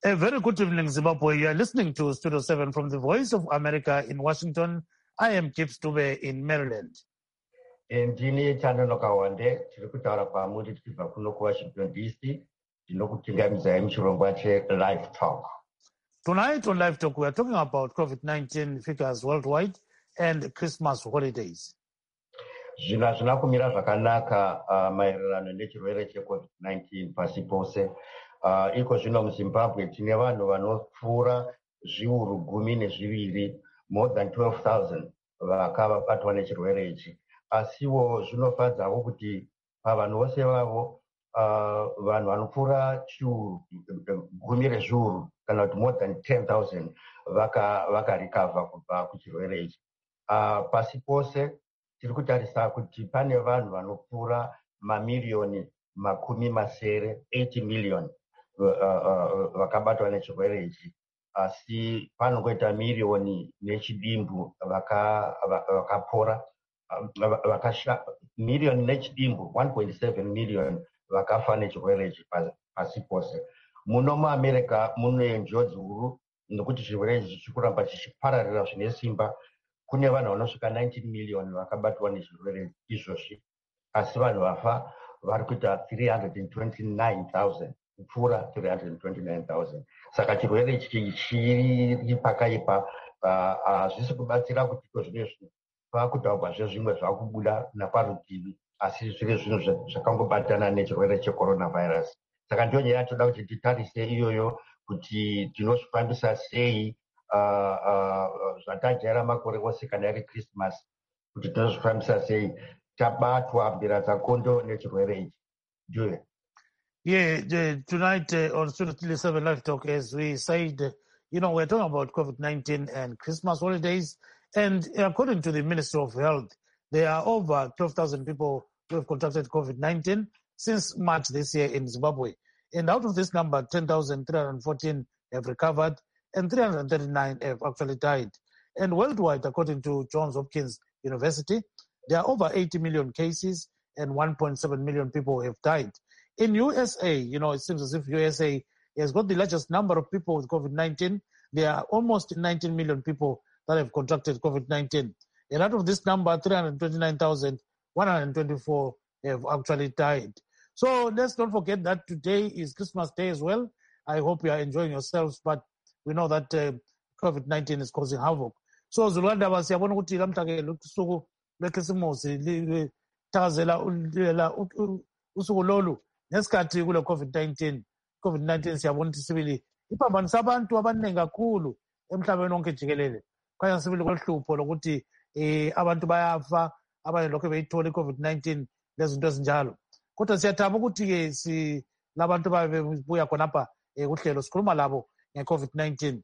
A very good evening, Zimbabwe. You are listening to Studio 7 from the Voice of America in Washington. I am Gibbs Dube in Maryland. Ndini Chandanoka Wande, tirikutaura pamuri tichibva kuno kuWashington DC, ndinokuchingamidza muchirongwa cheLive Talk. Tonight on Live Talk, we are talking about COVID-19 figures worldwide and Christmas holidays. Zvinhu hazvina kumira zvakanaka maererano nechirwere cheCovid-19 pasi pose. Iko zvino muZimbabwe tine vanhu vanopfuura zviuru 12, more than 12,000 vakabatwa nechirwere ichi. Asiwo zvinofadzawo kuti pavanhu vose vavo vanhu vanopfuura gumi rezviuru kana kuti more than 10,000 vakarikavha kubva kuchirwere ichi. Pasi pose tiri kutarisa kuti pane vanhu vanopfuura mamiliyoni 80 million vakabatwa nechirwere ichi, asi panongoita miriyoni nechidimbu vakapora, miriyoni nechidimbu 1.7 million vakafa nechirwere ichi pasi pose. Muno muAmerica mune njodzi huru nekuti chirwere ichi chikuramba chichipararira zvine simba. Kune vanhu vanosvika 19 million vakabatwa nechirwere izvozvi, asi vanhu vafa vari kuita 329,000, kupfuura 329,000. Saka chirwere ichi chiri pakaipa. Hazvisi kubatsira kuti zvinezvi pakutaurwazve zvimwe zvakubuda naparutivi, asi zviri zvinhu zvakangobatana nechirwere checoronavirus. Saka ndiyo nyaya toda kuti titarise iyoyo kuti tinozvifambisa sei zvatajaira makore ose kana iri Christmas, kuti tinozvifambisa sei tabatwa mbira dzakondo nechirwere ichi. Julia. Yeah, tonight on Studio 7 Live Talk, as we said, we're talking about COVID-19 and Christmas holidays. And according to the Ministry of Health, there are over 12,000 people who have contracted COVID-19 since March this year in Zimbabwe. And out of this number, 10,314 have recovered and 339 have actually died. And worldwide, according to Johns Hopkins University, there are over 80 million cases and 1.7 million people have died. In USA, it seems as if USA has got the largest number of people with COVID-19. There are almost 19 million people that have contracted COVID-19. And out of this number, 329,124 have actually died. So let's not forget that today is Christmas Day as well. I hope you are enjoying yourselves, but we know that COVID-19 is causing havoc. So Zulanda siyabona ukuthi lamhlanje lusuku lweKhisimusi lithakazela usuku lolu nesikhathi kule COVID-19 siyabona ukuthi sibili iphambanisa abantu abaningi kakhulu emhlabeni wonke jikelele. Kwanye sibili kwehlupho lokuthi abantu bayafa, abanye lokho beyithola iCovid-19 lezinto ezinjalo. Kodwa siyathaba ukuthi-ke labantu babebuya khonapha kuhlelo sikhuluma labo ngeCovid-19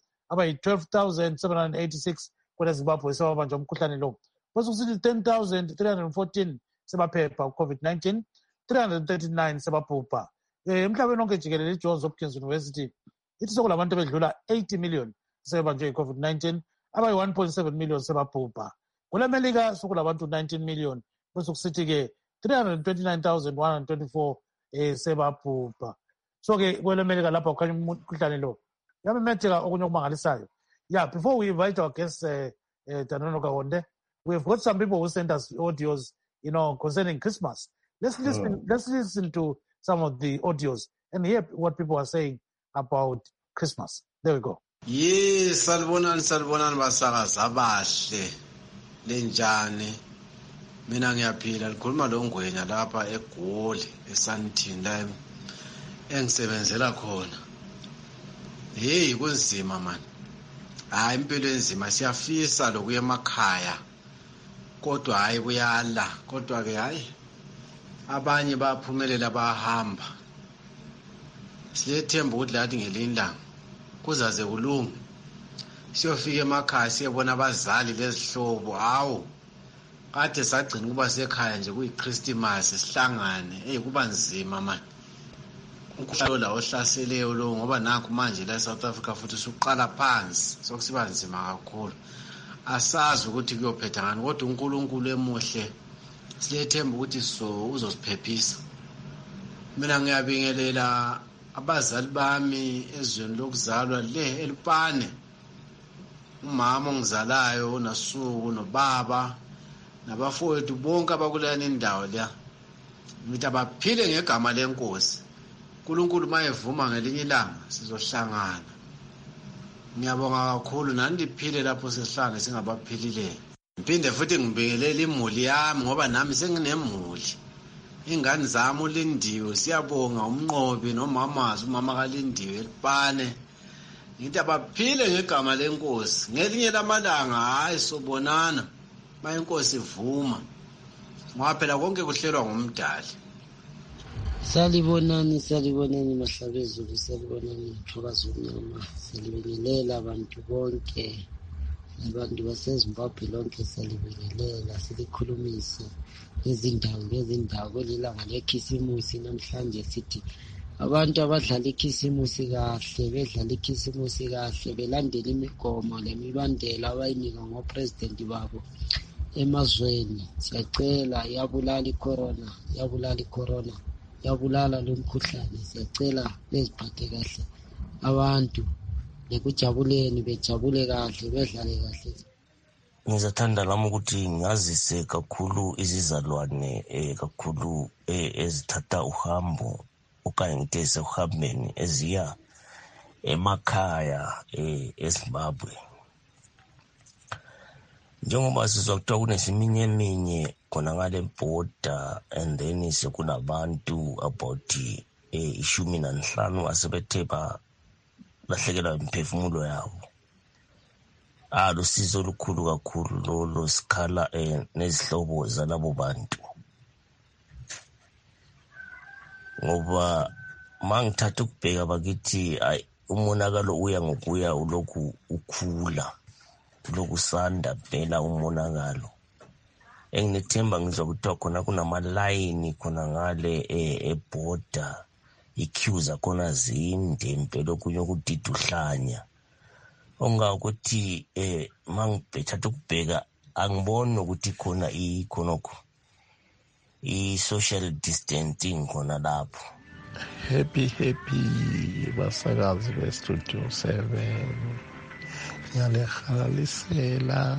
abayi-12,786 kwele Zimbabwe sebabanjwa umkhuhlane lo. Bese kusithi 10,314 sebaphepha uCovid-19, 339 sebabhubha. Emhlabeni wonke jikelele iJohns Hopkins University ithi sokulabantu bedlula 80 million sebebanjwe iCovid-19, abayi-1.7 million sebabhubha. KuleMelika sokulabantu 19 million, bese kusithi-ke 329,124 sebabhubha. So-ke kweleMelika lapha kukhanya umkhuhlane lo yamemetheka okunye okumangalisayo. Yeah, before we invite our guest, Chandanoka Wande, we've got some people who sent us audios, concerning Christmas. Let's listen to some of the audios and hear what people are saying about Christmas. There we go. Yes, salibonani basakazi abahle lenjani. Mina ngiyaphila likhuluma lo Ngwenya lapha eGoli eSandton la engisebenzela khona. Hey, kunzima man. Hayi impilo enzima, siyafisa lokuya emakhaya. Kodwa hayi kuyala, kodwa ke hayi abanye baphumelela bahamba. Siyethemba ukuthi lathi ngelindanga kuzaze kulunge. Siyofika emakhaya siyebona abazali lezihlobo. Hawu. Kade sagcina kuba sekhaya nje kuyiChristmas sihlangane. Kuba nzima man. Umkhuhlane la ohlaseleyo lo ngoba nakho manje la eSouth Africa futhi usuqala phansi. Sokusiba nzima kakhulu. Asazi ukuthi kuyophetha ngani kodwa uNkulunkulu emuhle siyethemba ukuthi uzosiphephisa. Mina ngiyabingelela abazali bami ezweni lokuzalwa le eLupane, umama ongizalayo uNasuku nobaba nabafowethu bonke abakulana indawo la, ngithi abaphile ngegama lenkosi. uNkulunkulu mayevuma ngelinye ilanga sizohlangana. Ngiyabonga kakhulu nani liphile lapho sesihlangane singabaphilileyo. Ngiphinde futhi ngibingelele imuli yami ngoba nami senginemuli. Ingane zami uLindiwe, siyabonga umnqobi nomamazi umama kaLindiwe eLupane. Ngithi abaphile ngegama lenkosi. Ngelinye lamalanga hayi sobonana mayinkosi ivuma. Ngoba phela konke kuhlelwa ngumdali. Salibonani Mahlabezulu, salibonani Thokoza Umnyama, salibingelela abantu bonke, abantu baseZimbabwe lonke salibingelela, silikhulumisa ngezindawo kwelilanga lekhisimusi. Namhlanje sithi abantu abadlala ikhisimusi kahle, bedlala ikhisimusi kahle, belandela imigomo lemibandela abayinika ngopresidenti babo emazweni. Siyacela yabulala icorona, yabulala lo mkhuhlane. Siyacela beziphathe kahle abantu, nekujabuleni bejabule kahle, bedlale kahle. Ngizathanda lami ukuthi ngazise kakhulu izizalwane kakhulu ezithatha uhambo okanye ngithi esehambeni eziya emakhaya eZimbabwe. Njengoba sizwa kuthiwa kunesiminyeminya khona ngale border, and then sekunabantu about 15 asebethe balahlekelwa imiphefumulo yabo. Lusizo olukhulu kakhulu lolo, sikhala nezihlobo zalabo bantu, ngoba mangithatha ukubheka bakithi umonakalo uya ngokuya ulokhu ukhula, ulokhu sanda phela umonakalo. Enginethemba ngizwa kuthiwa khona kunamalayini khona ngale eborder, iqueue zakhona zinde impela, okunye okudida uhlanya. Ongakuthi mangithatha ukubheka angiboni ukuthi khona ikhonokho i-social distancing khona lapho. Happy basakazi be-Studio 7, ngiyalihalalisela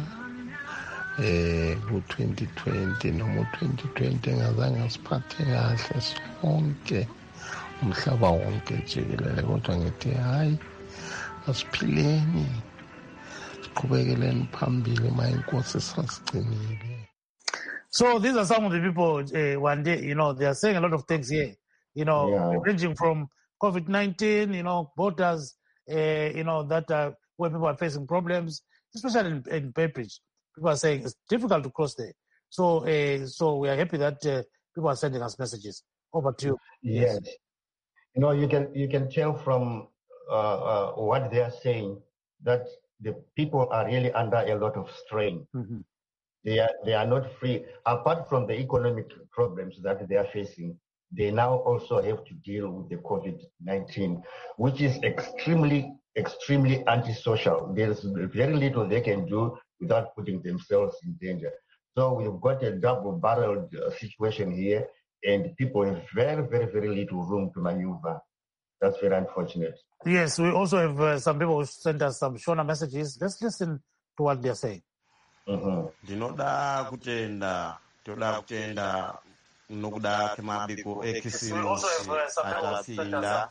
ku-2020 noma u-2020 engazange asiphathe kahle sonke umhlaba wonke jikelele, kodwa ngithi hayi asiphileni, siqhubekeleni phambili mayinkosi sasigcinile. So these are some of the people, one day, they are saying a lot of things here, ranging from COVID-19, borders, that are where people are facing problems, especially in Beitbridge. People are saying it's difficult to cross there. So we are happy that people are sending us messages. Over to you. Yes. You can tell from what they are saying that the people are really under a lot of strain. Mm-hmm. They are not free. Apart from the economic problems that they are facing, they now also have to deal with the COVID-19, which is extremely antisocial. There's very little they can do without putting themselves in danger. So we've got a double-barreled situation here, and people have very, very, very little room to maneuver. That's very unfortunate. Yes, we also have some people who sent us some shorter messages. Let's listen to what they're saying. Ndinoda kutenda nokuda kemabiko ekisimusi atasinda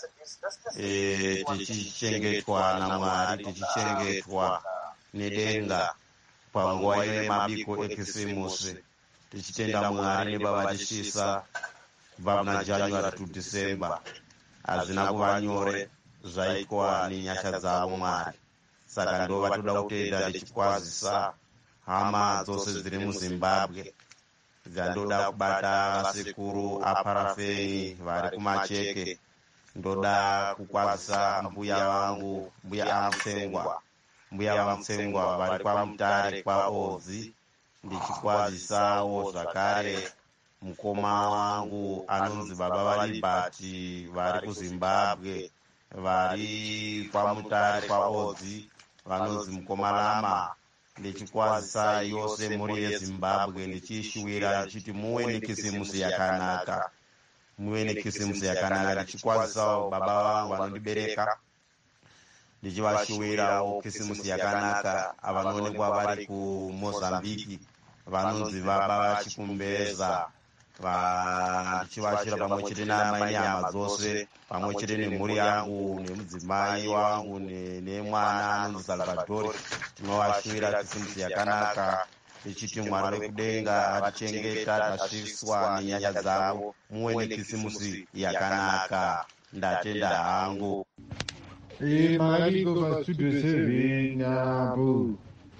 tichichengetwa na Mwari, tichichengetwa nedenga panguwa yemabiko ekisimusi, tichitenda Mwari nebavachishisa kubva muna January to December hazvina kuva nyore zvaitwa nenyasha dzavo Mwari. Saka ndova toda kutenda tichikwazisa hama dzose dziri muZimbabwe, dzandoda kubata vasekuru aparafeni vari kumacheke, ndoda kukwazisa mbuya vangu, mbuya Vamutsengwa vari kwaMutare kwaOdzi, ndichikwazisawo zvakare mukoma wangu anonzi Baba vaLibati vari kuZimbabwe, vari kwaMutare kwaOdzi vanonzi Mukoma Lama. Ndichikwazisa yose muri yeZimbabwe, ndichishuvira ndichiti muwe nekisimusi yakanaka, muve nekisimusi yakanaka, ndichikwazisawo baba vangu vanondibereka, ndichivashuwirawo kisimusi yakanaka, avanoonekwa vari kumozambiki vanonzi baba vachikumbeza, ndichivashira pamwe chete namai nyama dzose, pamwe chete nemhuri yangu nemudzimai wangu nemwana anonzi Salvador. Tinovashuvira kisimusi yakanaka tichiti Mwari wekudenga atichengeta tasviswa nenyasha dzavo. Muve nekisimusi yakanaka. Ndatenda hangu. Maliko pastudio 7 apo.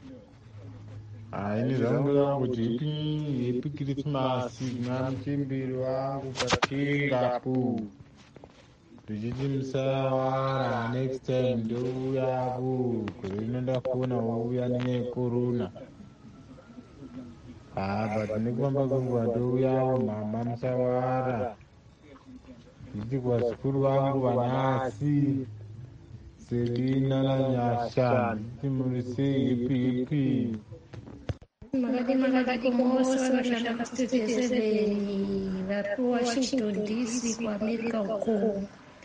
Ini zvangu zangu kuti happy Christmas kuna muchemberi wangu patengapo. Tichiti musawara, next time ndouyapo. Gore rinoda kuona wauya necorona. But nekufamba kwenguva ndouyapo mama musawara. Tichiti kwazukuru vangu vanasi. Selina na Nyasha, muri sei. Makati kumosa wanashaka studio 7 watu Washington DC kwa Amerika huko.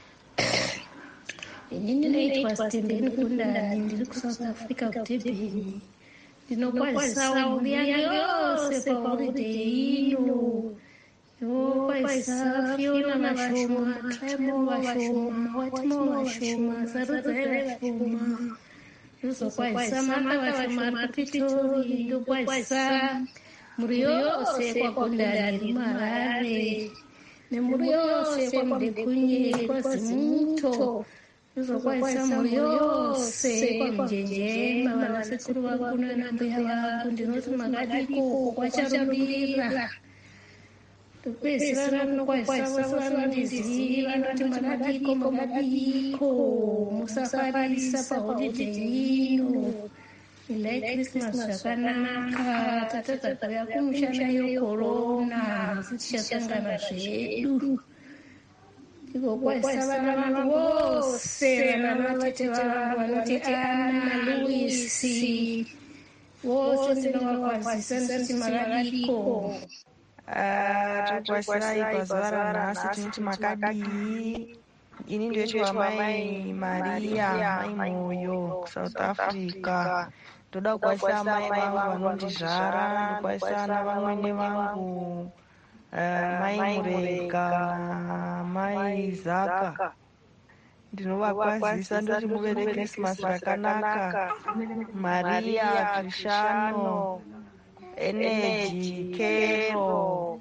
Nini naitwa Stembeni Kundani, ndiri ku South Africa kutebeni. Ndinokuwa sawa yose kwa holiday ino. Kwa isa Fiona Mashoma, Tremo Mashoma, Watmo Mashoma, Saruzere Mashoma. Yuso kwa isa Mata Mashoma, Pitori, kwa isa Muriose kwa Kundani Marare. Ne Muriose kwa Mdekunye kwa Zimuto. Yuso kwa isa Muriose kwa Mjenjema, wanasekuru wakuna na mbuya waku, ndinotu magadiko kwa Charubira. Pesara no kwaisa ndiziva ndoti magadiko musafari sapa holiday ino ila Christmas zvakanaka tatadzakauya kumushanda yecorona tichasangana zvedu iko kwaisa vana vangu vose vana vatete vangu vanoti Ana Luisi vose ndinovakwazisa ndoti magadiko. Tokwasirai pazuva ranhasi tinoti makadii. Ini ndoitwa mai Maria mai Moyo South Africa. Ndoda kukwasisa mai vangu vanondizvara, ndokwasisa ana vamwene vangu mai Murega mai Zaka. Ndinovakwazisa ndoti muve neChristmas rakanaka. Maria Cristiano Energy, Kero,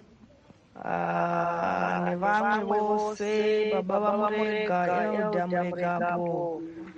nevamwe vose, baba vaMurega, Elda Muregapo,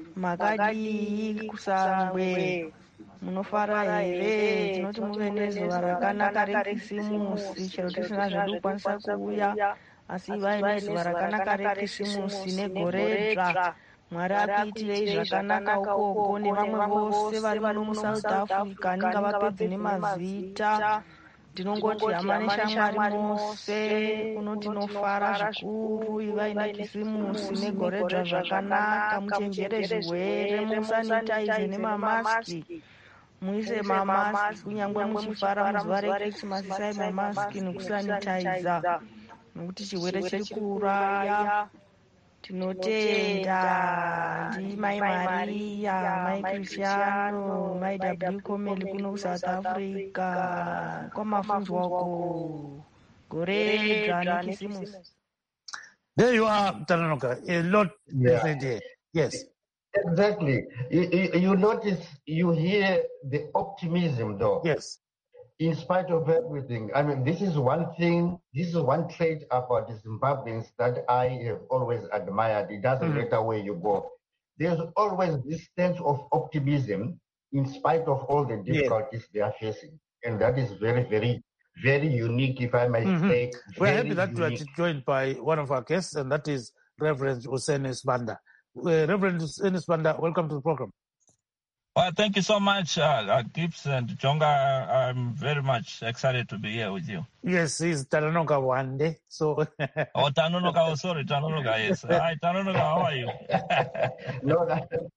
makadii kusangwe, munofara here, tinoti muve nezuva rakanaka rekisimusi, chero tisina zvedu kukwanisa kuuya, asi ivai nezuva rakanaka rekisimusi negoredzva. Mwari akuitirei zvakanaka ukoko, nevamwe vose vari muno muSouth Africa ndingavapedzi nemazita. Ndinongoti hama neshamwari mose kuno tinofara zvikuru, ivai nekisimusi negoredzva zvakanaka, muchenjere zvirwere, musanitaize nemamaski, muise mamaski kunyangwe muchifara muzuva rekrisimasi, isai mamaski nekusanitaiza nokuti chirwere chiri kuuraya. Tinotenda ndi mai Maria, mai Cristiano, mai W Komeli kuno kuSouth Africa. Kwamafunzwa uko goredzva nekisimusi. There you are, Talanoka. A lot you said there. Yes. Exactly. You notice, you hear the optimism though. Yes. In spite of everything. I mean, this is one trait about the Zimbabweans that I have always admired. It doesn't matter where you go. There's always this sense of optimism in spite of all the difficulties they are facing. And that is very, very, very unique, if I may say. We're happy that we are joined by one of our guests, and that is Reverend Hussein Sibanda. Reverend Hussein Sibanda, welcome to the program. Well, thank you so much, Gibbs and Jonga. I'm very much excited to be here with you. Yes, he's Talanoka one day. So. Oh, Talanoka. Oh, sorry, Talanoka. Yes. Hi, Talanoka. How are you? No,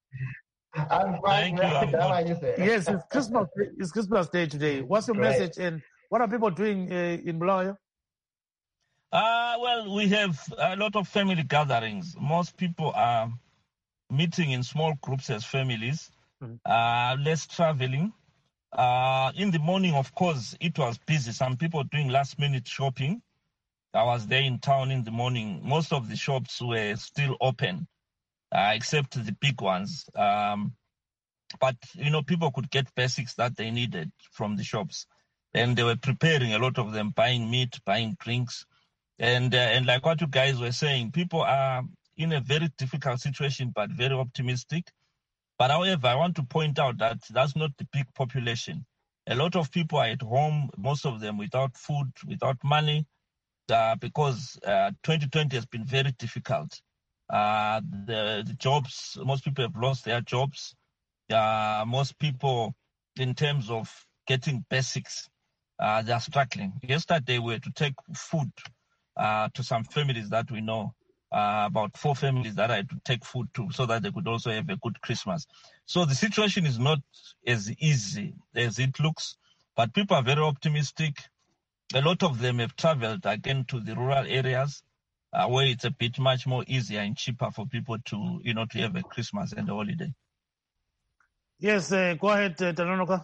I'm fine. Thank you. How are you, sir? Yes, it's Christmas Day today. What's your message, and what are people doing in Bulawayo? Well, we have a lot of family gatherings. Most people are meeting in small groups as families, less traveling. In the morning, of course, it was busy. Some people doing last-minute shopping. I was there in town in the morning. Most of the shops were still open, except the big ones. But, people could get basics that they needed from the shops. And they were preparing, a lot of them, buying meat, buying drinks. And like what you guys were saying, people are in a very difficult situation, but very optimistic. But however, I want to point out that that's not the big population. A lot of people are at home, most of them without food, without money, because 2020 has been very difficult. The jobs, most people have lost their jobs. Most people, in terms of getting basics, they are struggling. Yesterday, we were to take food to some families that we know, about 4 families that I had to take food to so that they could also have a good Christmas. So the situation is not as easy as it looks, but people are very optimistic. A lot of them have traveled again to the rural areas where it's a bit much more easier and cheaper for people to, to have a Christmas and a holiday. Yes, go ahead, Tanonoka.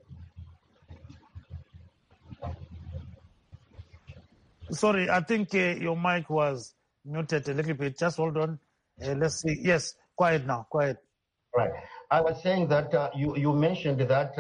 Sorry, I think your mic was muted a little bit. Just hold on. Let's see. Yes, quiet now. Quiet. Right. I was saying that you mentioned that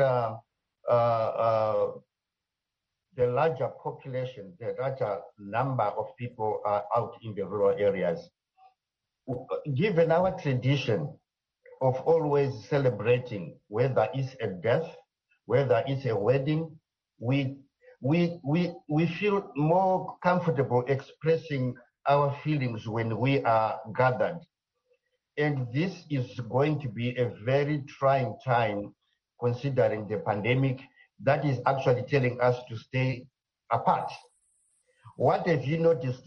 the larger population, the larger number of people are out in the rural areas. Given our tradition of always celebrating, whether it's a death, whether it's a wedding, we feel more comfortable expressing our feelings when we are gathered. And this is going to be a very trying time considering the pandemic that is actually telling us to stay apart. What have you noticed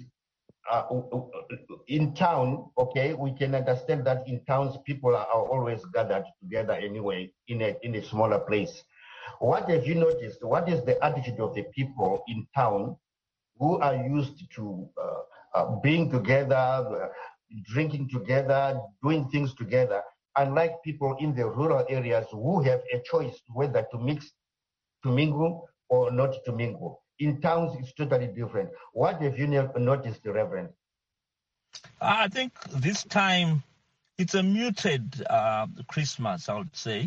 in town? Okay, we can understand that in towns people are always gathered together anyway in a smaller place. What have you noticed? What is the attitude of the people in town who are used to being together, drinking together, doing things together, unlike people in the rural areas who have a choice whether to mingle or not to mingle? In towns, it's totally different. What have you noticed, Reverend? I think this time it's a muted Christmas, I would say.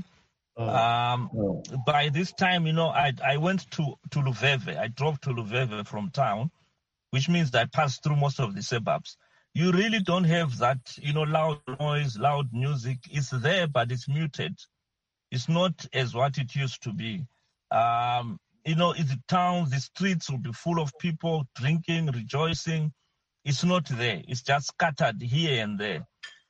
By this time, I went to Luveve. I drove to Luveve from town, which means that I passed through most of the suburbs. You really don't have that, loud noise, loud music. It's there, but it's muted. It's not as what it used to be. In the towns, the streets will be full of people drinking, rejoicing. It's not there. It's just scattered here and there.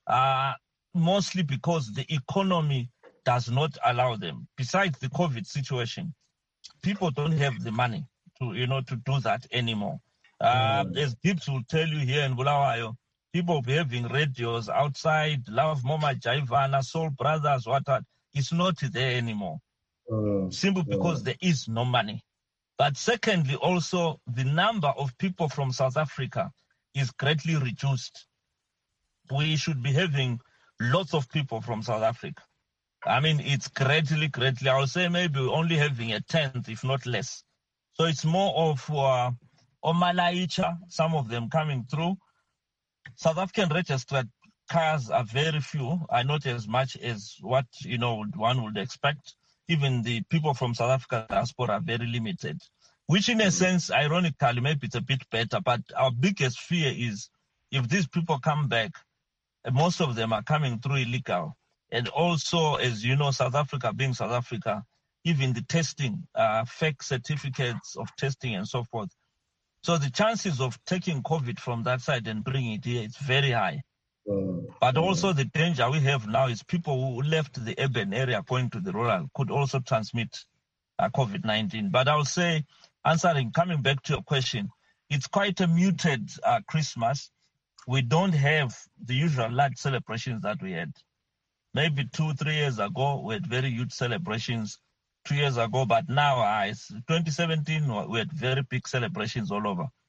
Mostly because the economy does not allow them. Besides the COVID situation, people don't have the money to do that anymore. As Gibbs will tell you here in Bulawayo, people will be having radios outside, Love Mama Jaivana, Soul Brothers, what. It's not there anymore. Simply because there is no money. But secondly, also, the number of people from South Africa is greatly reduced. We should be having lots of people from South Africa. I mean, it's greatly, I would say maybe only having a tenth, if not less. So it's more of Omalaicha, some of them coming through. South African registered cars are very few, are not as much as what, one would expect. Even the people from South Africa diaspora are very limited, which in a sense, ironically, maybe it's a bit better. But our biggest fear is if these people come back, most of them are coming through illegal. And also, as you know, South Africa being South Africa, even the testing, fake certificates of testing and so forth. So the chances of taking COVID from that side and bringing it here, it's very high. But also the danger we have now is people who left the urban area going to the rural could also transmit COVID-19. But I'll say, coming back to your question, it's quite a muted Christmas. We don't have the usual large celebrations that we had. Maybe 2-3 years ago, we had very huge celebrations 2 years ago, but now, it's 2017, we had very big celebrations all over.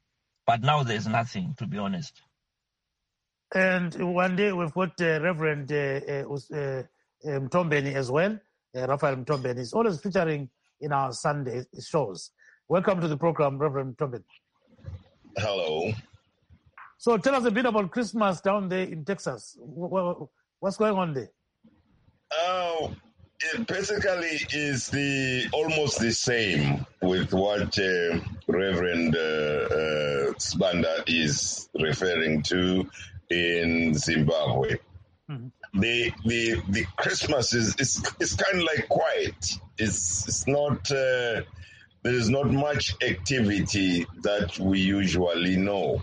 But now there's nothing, to be honest. And one day we've got Reverend Mtombeni as well. Raphael Mtombeni is always featuring in our Sunday shows. Welcome to the program, Reverend Mtombeni. Hello. So tell us a bit about Christmas down there in Texas. What's going on there? It basically is almost the same with what Reverend Sibanda is referring to in Zimbabwe. Mm-hmm. The Christmas is kind of like quiet. It's not there is not much activity that we usually know.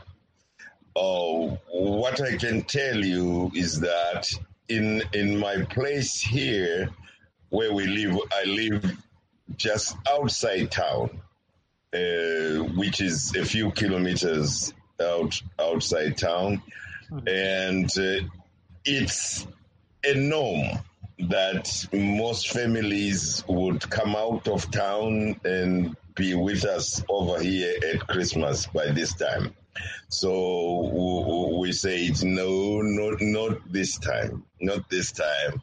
What I can tell you is that in my place here where we live, I live just outside town, which is a few kilometers outside town. And it's a norm that most families would come out of town and be with us over here at Christmas by this time. So we say it's no, not this time, not this time.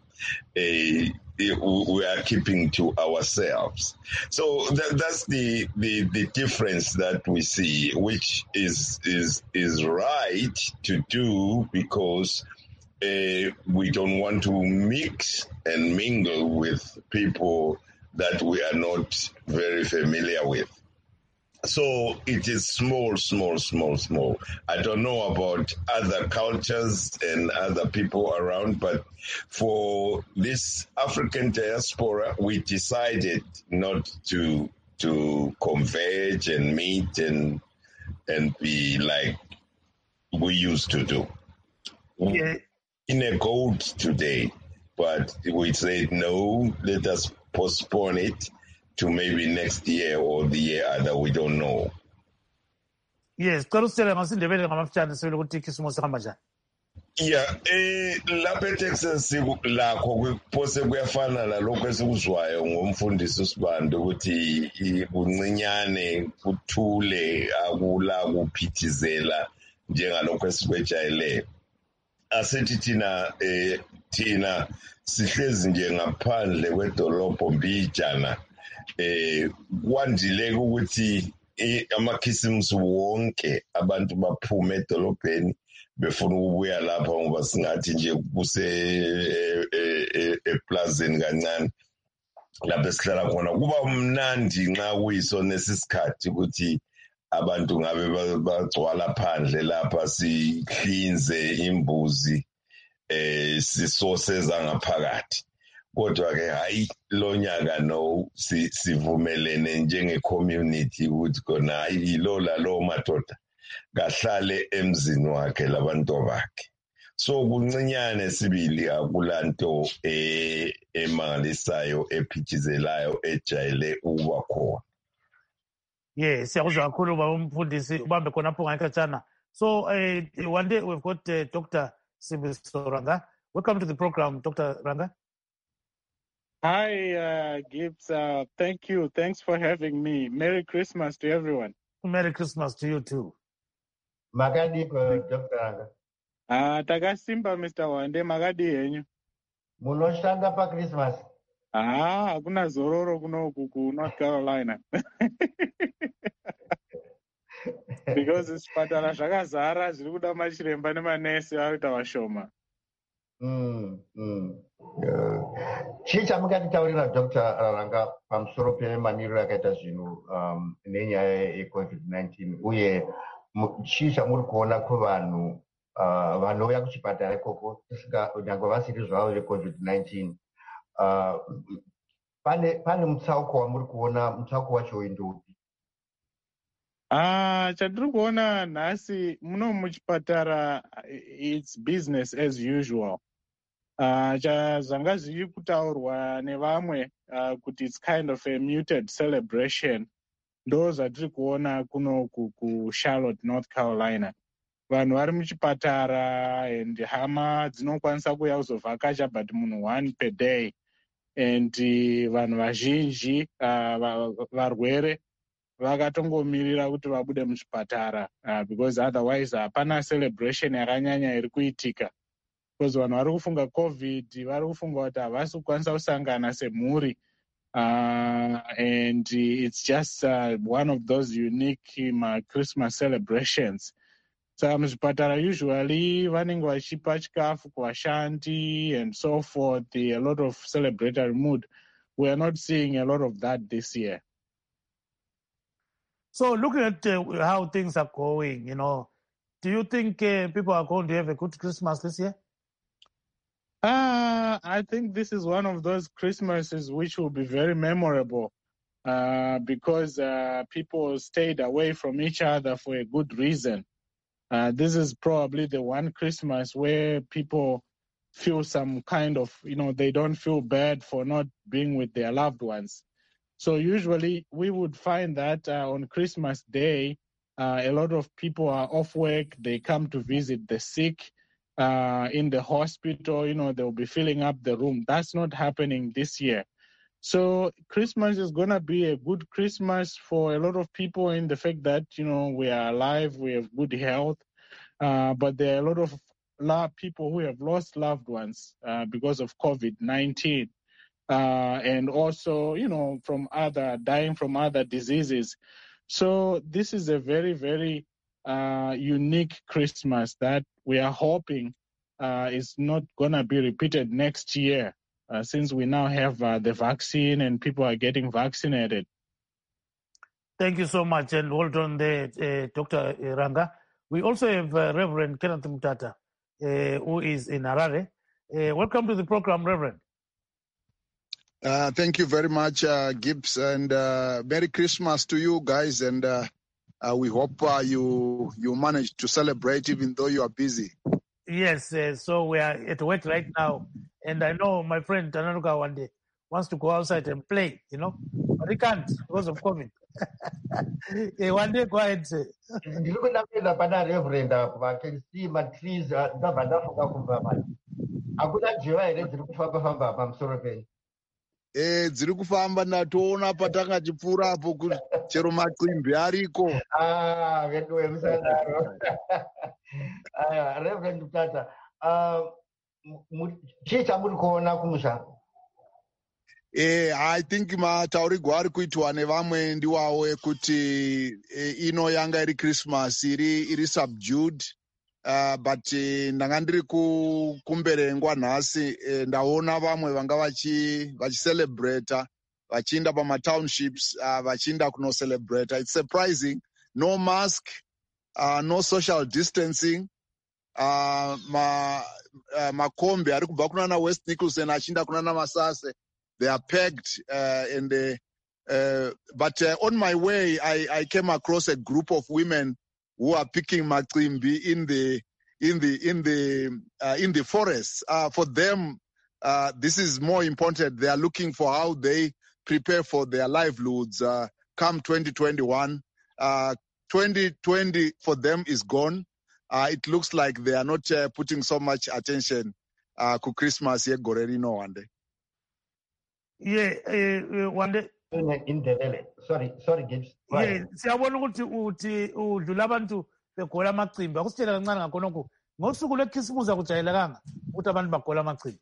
We are keeping to ourselves. So that's the difference that we see, which is right to do because we don't want to mix and mingle with people that we are not very familiar with. So it is small. I don't know about other cultures and other people around, but for this African diaspora, we decided not to converge and meet and be like we used to do. Yeah. In a gold today, but we said no, let us postpone it to maybe next year or the year other, we don't know. Yes, yeah, lapha eTexas lakho kupose kuyafana lalokho esikuzwayo ngomfundisi uSibanda ukuthi kuncinyane kuthule akula kuphithizela njengalokho esikwejayele. Asithi thina sihlezi nje ngaphandle kwedolobho Mbijana. Kwandile ukuthi amakhisimusi wonke abantu baphume edolobheni befuna ukubuya lapha ngoba singathi nje kuse eplazini kancane lapho esihlala khona kuba mnandi nxa kuyiso nesisikhathi ukuthi abantu ngabe bagcwala phandle lapha sihlinze imbuzi sisoseza ngaphakathi. Kodwa ke hayi lo nyaka no sivumelene njenge-community ukuthi kona hayi lo madoda kahlale emzini wakhe labantu bakhe. So kuncinyane sibili akulanto emangalisayo ephithizelayo ejayele ukuba khona. Yes, siyakuzwa kakhulu baba umfundisi ubambe khonapho ngakhatshana. So one day we've got Dr. Simbiso Ranga. Welcome to the program, Dr. Ranga. Hi, Gibbs. Thank you. Thanks for having me. Merry Christmas to everyone. Merry Christmas to you too. Magadi, Dr. Ranga. Takasimba, Mr. Wande. Magadi henyu. Munoshanda pa Christmas. Hakuna zororo kuno North Carolina. Because zvipatara zvakazara zviri kuda machiremba nemanesi aita vashoma. Chii chamungatitaurira Dr. Ranga pamusoro pemaniro akaita zvinhu nenyaya yeCovid-19 uye chii chamuri kuona kuvanhu vanouya kuchipatara ikoko nyangwe vasiri zvavo veCovid-19 pane mutsauko wamuri kuona, mutsauko wacho ndopi? Chatiri kuona nhasi muno muchipatara it's business as usual. Zvanga zviri kutaurwa nevamwe kuti it's kind of a muted celebration ndo zvatiri kuona kuno kuCharlotte, North Carolina. Vanhu vari muchipatara and hama dzinokwanisa kuuya kuzovhakacha but munhu 1 per day and vanhu vazhinji varwere vakatongomirira kuti vabude muzvipatara because otherwise hapana celebration yakanyanya iri kuitika because vanhu vari kufunga COVID, vari kufunga kuti havasi kukwanisa kusangana semhuri. And it's just one of those unique Christmas celebrations. So muzvipatara usually vanenge vachipa chikafu kuvashandi and so forth, a lot of celebratory mood. We are not seeing a lot of that this year. So looking at how things are going, do you think people are going to have a good Christmas this year? I think this is one of those Christmases which will be very memorable because people stayed away from each other for a good reason. This is probably the one Christmas where people feel some kind of, they don't feel bad for not being with their loved ones. So usually we would find that on Christmas Day, a lot of people are off work. They come to visit the sick in the hospital. They'll be filling up the room. That's not happening this year. So Christmas is going to be a good Christmas for a lot of people in the fact that, we are alive, we have good health. But there are a lot of people who have lost loved ones because of COVID-19. And also, dying from other diseases. So this is a very, very unique Christmas that we are hoping is not going to be repeated next year since we now have the vaccine and people are getting vaccinated. Thank you so much, and hold on there, Dr. Ranga. We also have Reverend Kenneth Mutata, who is in Harare. Welcome to the program, Reverend. Thank you very much, Gibbs, and Merry Christmas to you guys. And we hope you manage to celebrate even though you are busy. Yes, so we are at work right now. And I know my friend Tanaruka one day wants to go outside and play, but he can't because of COVID. One day, go ahead. Reverend, I can see my trees. I'm sorry. Dziri kufamba ndatoona patanga chipfuura apo chero macimbi ariko. Reverend Mutata, chicha muri kuona kumusha? I think mataurigwa ari kuitwa nevamwe ndiwawo ekuti ino yanga iri Christmas iri subdued. But ndanga ndiri kumberengwa nhasi ndaona vamwe vanga vachicelebrata vachienda pamatownships vachienda kunoCelebrata. It's surprising. No mask, no social distancing. Makombi ari kubva kunana West Nicholson achienda kunana Masase. They are pegged but on my way I came across a group of women who are picking macimbi in the forests. For them, this is more important. They are looking for how they prepare for their livelihoods. Come 2021, 2020 for them is gone. It looks like they are not putting so much attention to Christmas here. Gorerino one day. Yeah, one day. In the valley. Sorry, Gibbs. Yeah, siyabona ukuthi udlula abantu begola amacimbi akusitshela kancane ngakhonokho ngosuku lwekhisimusi akujayelekanga ukuthi abantu bagola amacimbi.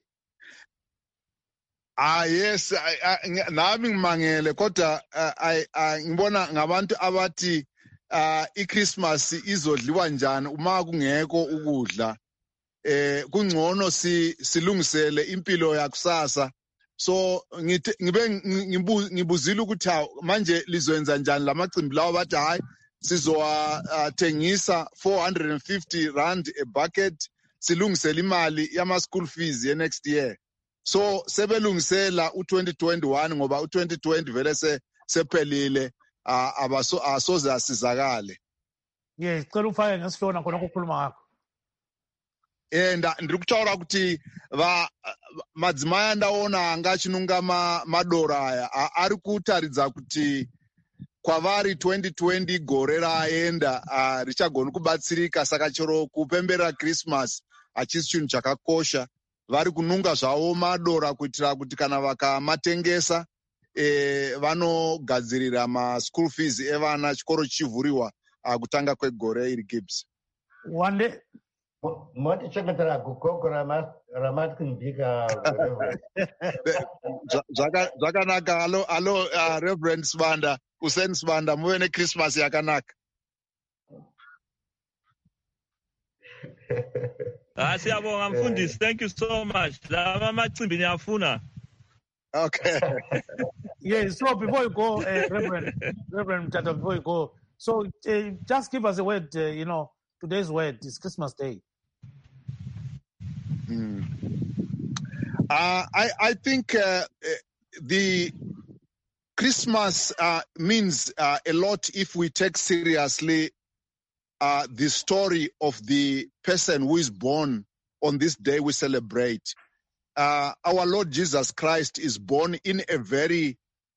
Yes, nami ngimangele kodwa ngibona ngabantu abathi iChristmas izodliwa njani uma kungekho ukudla. Kungcono silungisele impilo yakusasa. So ngibuzile ukuthi manje lizoyenza njani lamacimbi lawo bathi hayi sizowathengisa 450 rand a bucket silungisele imali yama school fees ye next year. So sebelungisela u2021 ngoba u2020 vele sephelile asoze asizakale. Yes, cela ufake ngesihlona khona ukukhuluma ngakho. Ndiri kutaura kuti madzimai andaona anga achinunga madora aya ari kutaridza kuti kwavari 2020 gore raenda richagona kubatsirika. Saka chero kupemberera Christmas hachisi chinhu chakakosha. Vari kununga zvavo madora kuitira kuti kana vakamatengesa vanogadzirira maschool fees evana chikoro chichivhuriwa kutanga kwegore iri Gibbs. One day. Motichengetera gugogo ramatikumbika. Zvakanaka. Alo Reverend Sibanda, Hussein Sibanda, muve neChristmas yakanaka. Siyabonga mfundisi, thank you so much. Lava macimbi niyafuna. Okay. Yeah, so before you go, Reverend Mtata, before you go, so just give us a word, today's word is Christmas Day. I think the Christmas means a lot if we take seriously the story of the person who is born on this day we celebrate. Our Lord Jesus Christ is born in a very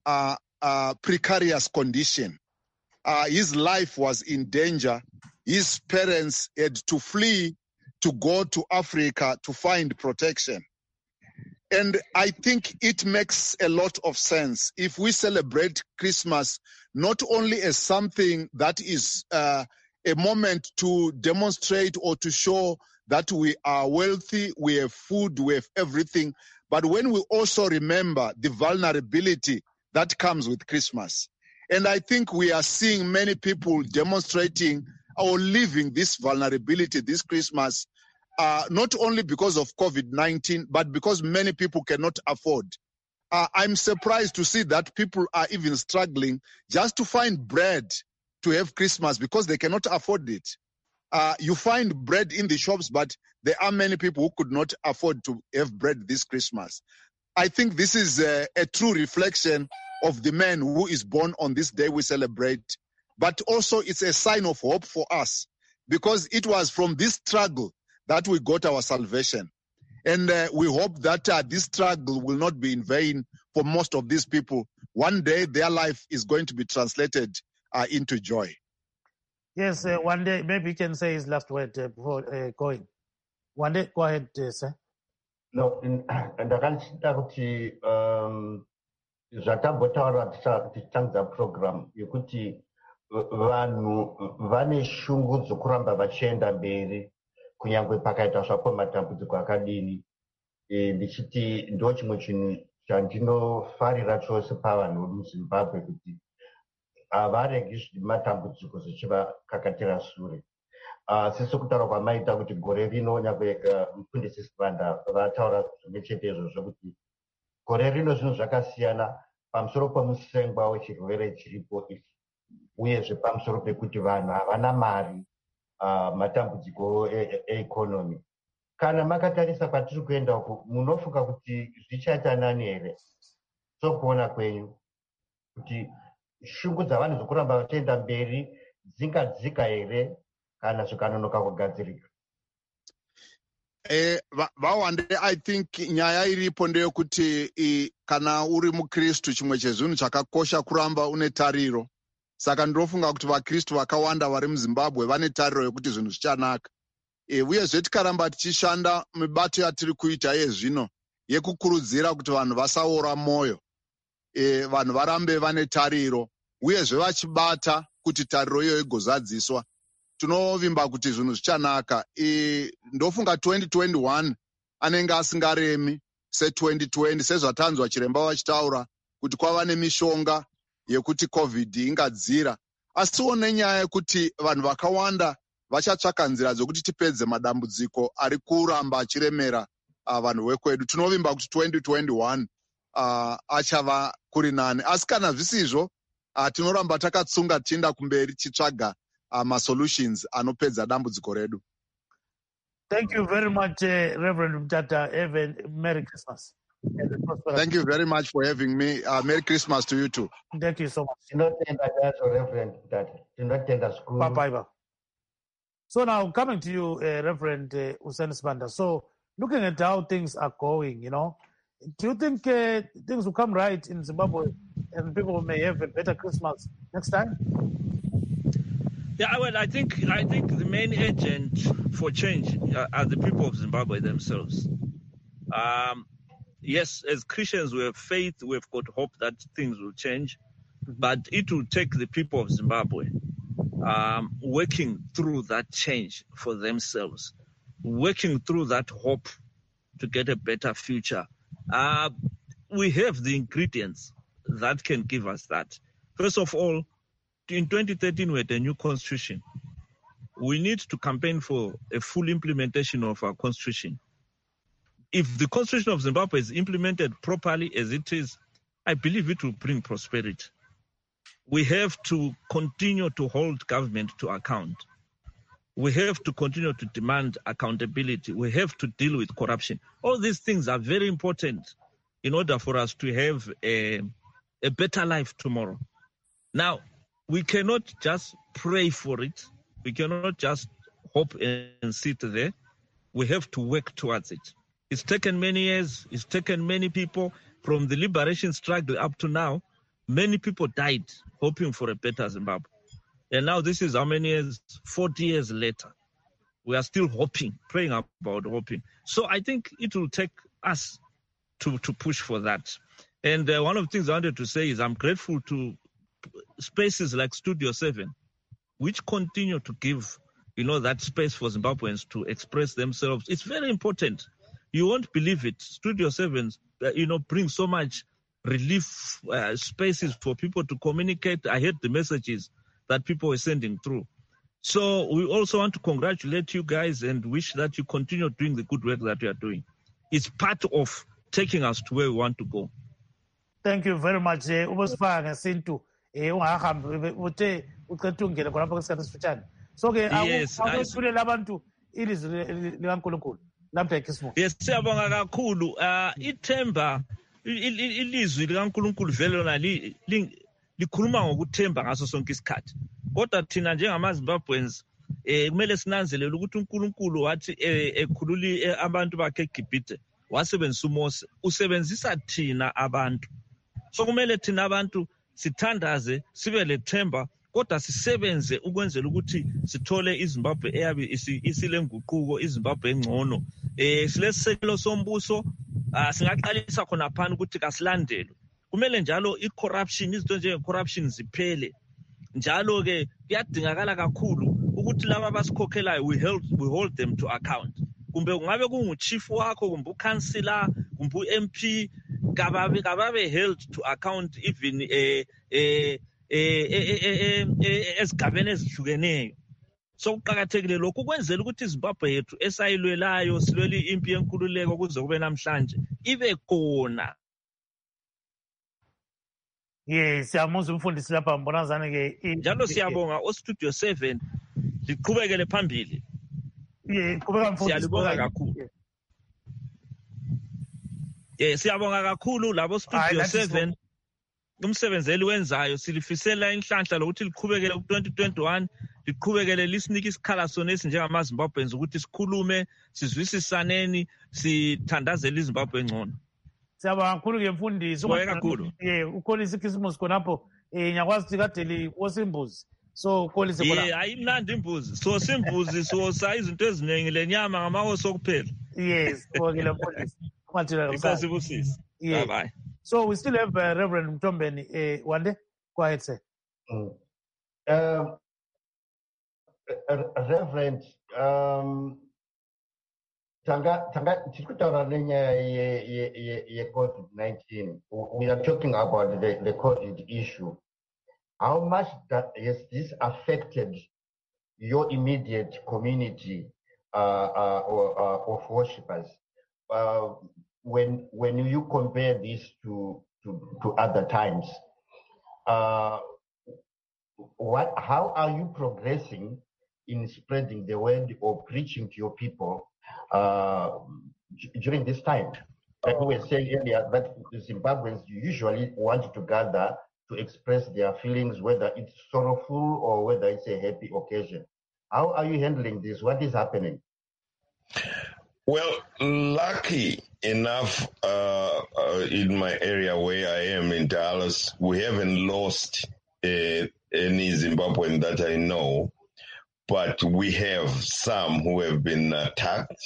precarious condition. His life was in danger. His parents had to flee to go to Africa to find protection. And I think it makes a lot of sense if we celebrate Christmas not only as something that is a moment to demonstrate or to show that we are wealthy, we have food, we have everything, but when we also remember the vulnerability that comes with Christmas. And I think we are seeing many people demonstrating or living this vulnerability this Christmas, not only because of COVID-19, but because many people cannot afford. I'm surprised to see that people are even struggling just to find bread to have Christmas because they cannot afford it. You find bread in the shops, but there are many people who could not afford to have bread this Christmas. I think this is a true reflection of the man who is born on this day we celebrate, but also it's a sign of hope for us because it was from this struggle that we got our salvation. And we hope that this struggle will not be in vain for most of these people. One day their life is going to be translated into joy. Yes, one day, maybe you can say his last word before going. One day, go ahead, sir. No, ndakachida kuti zvatambotaura tichitangidza program yekuti vanhu vane shungu dzokuramba vachienda mberi kunyange pakaita zvapo matambudziko akadini. Ndichiti ndo chimwe chinhu chandinofarira chose pavanhu vemuzimbabwe kuti havaregi matambudziko zvichivakakatira sure. Sisi kutaura kwamaita kuti gore rino nyangwe mufundisi Sibanda vataura zvimwe chete izvozvo kuti gore rino zvinhu zvakasiyana pamusoro pemusengwa wechirwere chiripo ichi uyezve pamusoro pekuti vanhu havana mari, matambudziko eikonomi. Kana makatarisa kwatiri kuenda uku munofunga kuti zvichaita nani here sokuona kwenyu kuti shungu dzavanhu dzokuramba vachienda mberi dzingadzika here kana zvikanonoka kugadzirika? Vawande, I think nyaya iripo ndeyekuti kana uri mukristu chimwe chezvinhu chakakosha kuramba une tariro. Saka ndinofunga kuti vakristu vakawanda vari muZimbabwe vane tariro yekuti zvinhu zvichanaka. Uyezve tikaramba tichishanda mibato yatiri kuita yezvino yekukurudzira kuti vanhu vasaora mwoyo, vanhu varambe vane tariro uyezve vachibata kuti tariro iyo igozadziswa. Tinovimba kuti zvinhu zvichanaka. Ndofunga 2021 anenge asingaremi se2020 sezvatanzwa chiremba vachitaura kuti kwava nemishonga yekuti COVID ingadzira. Asiwo nenyaya yekuti vanhu vakawanda vachatsvaka nzira dzokuti tipedze madambudziko ari kuramba achiremera vanhu vekwedu. Tinovimba kuti 2021 achava kuri nani. Asi kana zvisizvo tinoramba takatsunga tichienda kumberi tichitsvaga solutions anopedza dambudziko redu. Thank you very much, Reverend Mtata. Even Merry Christmas. Thank you very much for having me. Merry Christmas to you too. Thank you so much. Reverend Mtata. Bye-bye. So now coming to you, Reverend Hussein Sibanda. So looking at how things are going, do you think things will come right in Zimbabwe and people may have a better Christmas next time? Yeah, well, I think the main agent for change are the people of Zimbabwe themselves. yes, as Christians, we have faith, we've got hope that things will change, but it will take the people of Zimbabwe working through that change for themselves, working through that hope to get a better future. We have the ingredients that can give us that. First of all, in 2013, we had a new constitution. We need to campaign for a full implementation of our constitution. If the constitution of Zimbabwe is implemented properly as it is, I believe it will bring prosperity. We have to continue to hold government to account. We have to continue to demand accountability. We have to deal with corruption. All these things are very important in order for us to have a better life tomorrow. Now, we cannot just pray for it. We cannot just hope and sit there. We have to work towards it. It's taken many years. It's taken many people from the liberation struggle up to now. Many people died hoping for a better Zimbabwe. And now this is how many years? 40 years later. We are still hoping, praying about hoping. So I think it will take us to push for that. And one of the things I wanted to say is I'm grateful to spaces like Studio 7, which continue to give, that space for Zimbabweans to express themselves. It's very important. You won't believe it. Studio 7, brings so much relief spaces for people to communicate. I heard the messages that people were sending through. So we also want to congratulate you guys and wish that you continue doing the good work that you are doing. It's part of taking us to where we want to go. Thank you very much. Ubusifaka ngesintu ungahambi uthe uqeda ungena khonapha kwesikhathi esifitshane. So-ke akwethulela abantu ilizwi likaNkulunkulu lamhla eKhisimusi. Yes, siyabonga kakhulu. Ithemba ilizwi likaNkulunkulu vele lona likhuluma ngokuthemba ngaso sonke isikhathi. Kodwa thina njengamaZimbabweans kumele sinanzelele ukuthi uNkulunkulu wathi ekhululi abantu bakhe eGibhithe wasebenzisa uMose, usebenzisa thina abantu. So kumele thina abantu sithandaze, sibe lethemba, kodwa sisebenze ukwenzela ukuthi sithole iZimbabwe eyabe isilenguquko, iZimbabwe engcono. Silesisekelo sombuso, singaqalisa khona phana ukuthi kasilandelwe. Kumele njalo i-corruption, izinto njenge-corruption ziphele. Njalo ke kuyadingakala kakhulu ukuthi laba abasikhokhelayo we hold them to account. Kumbe kungabe kunguchief wakho, kumbe ukansila, kumbe uMP, kababe held to account even esigabeni ezihlukeneyo. So kuqakathekile lokhu ukwenzela ukuthi iZimbabwe yethu esayilwelayo silwela impi yenkululeko kuze kube namhlanje ibe khona. Yes, siyamuzwa umfundisi lapha mbonazane ke. Njalo siyabonga oStudio 7 liqhubekele phambili. Qhubeka mfundisi. Siyalibonga kakhulu. Siyabonga kakhulu labo Studio 7 umsebenzeli wenzayo, silifisela inhlanhla lokuthi liqhubekele ku-2021, liqhubekele lisinike isikhala sona esinjengamaZimbabweans ukuthi sikhulume, sizwisisaneni, sithandazele iZimbabwe engcono. Siyabonga kakhulu ke mfundisi. Kakhulu. Ukholisa iKhisimusi khonapho ngiyakwazi ukuthi kade liwosimbuzi. So ukholise khona. Ayimnandi imbuzi. So simbuzi sosa izinto eziningi lenyama ngamahoso kuphela. Yes, ngokile mfundisi. Inkosi ibusise. Bye bye. So we still have Reverend Mtombeni. Wande, go ahead, sir. Reverend, COVID-19. We are talking about the COVID issue. How much has this affected your immediate community of worshippers? When you compare this to other times, how are you progressing in spreading the word or preaching to your people during this time? Like we were saying earlier, that Zimbabweans usually want to gather to express their feelings, whether it's sorrowful or whether it's a happy occasion. How are you handling this? What is happening? Well, lucky enough, in my area where I am in Dallas, we haven't lost any Zimbabwean that I know, but we have some who have been attacked by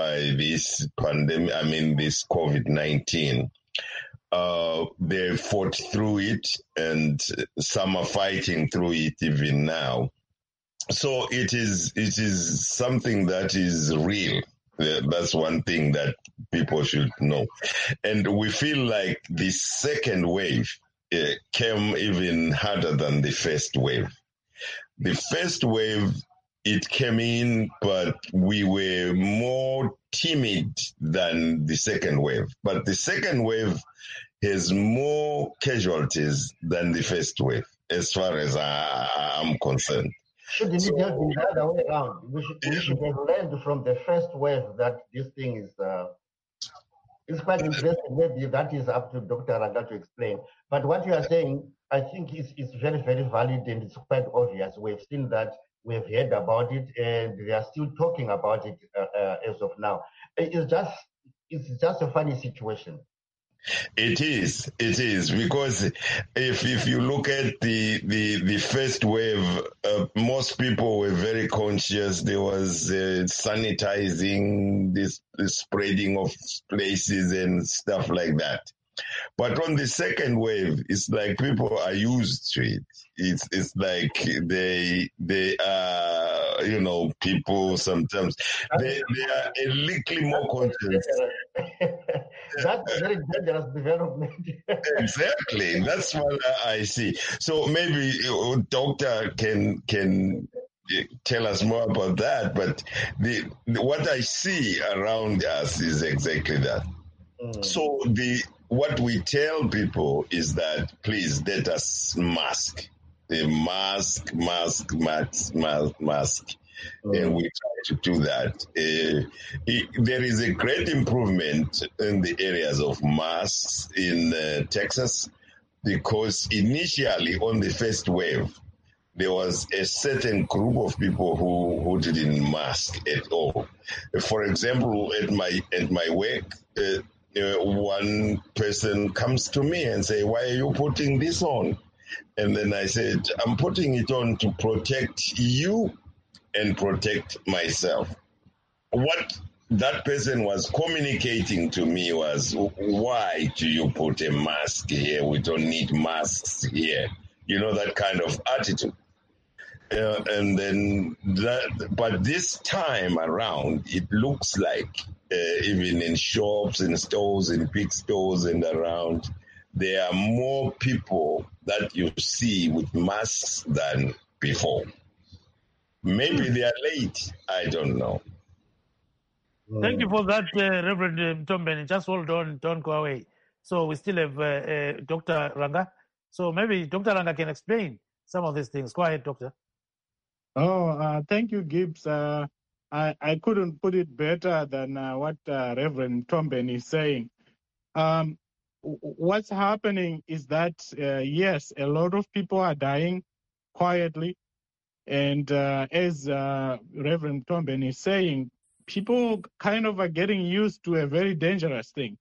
by this pandemic, this COVID-19. They fought through it, and some are fighting through it even now. So it is something that is real. That's one thing that people should know. And we feel like the second wave came even harder than the first wave. The first wave, it came in, but we were more timid than the second wave. But the second wave has more casualties than the first wave, as far as I'm concerned. Shouldn't it have been the other way around? We should have learned from the first wave that this thing is it's quite interesting. Maybe that is up to Dr. Ranga to explain. But what you are saying, I think is very, very valid, and it's quite obvious. We've seen that, we've heard about it, and they are still talking about it as of now. It's just a funny situation. It is because if you look at the first wave, most people were very conscious. There was sanitizing, the spreading of places and stuff like that. But on the second wave, it's like people are used to it. It's like they are, people sometimes they are a little more conscious. That's a very dangerous development. Exactly, that's what I see. So maybe doctor can tell us more about that. But what I see around us is exactly that. So what we tell people is that please let us mask. Mask. And we try to do that. There is a great improvement in the areas of masks in Texas, because initially on the first wave, there was a certain group of people who didn't mask at all. For example, at my work, one person comes to me and say, "Why are you putting this on?" And then I said, "I'm putting it on to protect you and protect myself." What that person was communicating to me was, "Why do you put a mask here? We don't need masks here." That kind of attitude. And then but this time around, it looks like even in shops, in stores, in big stores and around, there are more people that you see with masks than before. Maybe they are late. I don't know. Thank you for that, Reverend Mtombeni. Just hold on. Don't go away. So we still have Dr. Ranga. So maybe Dr. Ranga can explain some of these things. Go ahead, Doctor. Thank you, Gibbs. I couldn't put it better than what Reverend Mtombeni is saying. What's happening is that, yes, a lot of people are dying quietly. And as Reverend Mtombeni is saying, people kind of are getting used to a very dangerous thing.